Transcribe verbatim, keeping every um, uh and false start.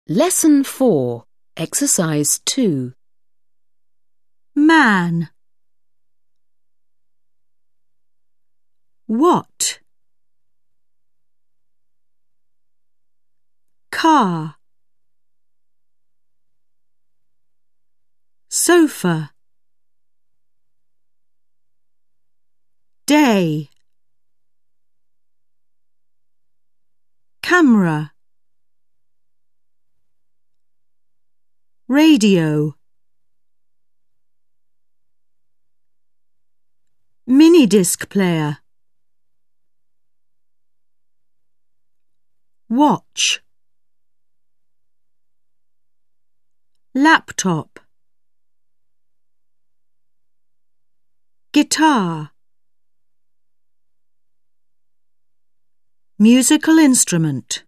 Lesson four, Exercise two. Man. What? Car. Sofa. Day. Camera. Radio. Minidisc player. Watch. Laptop. Guitar. Musical instrument.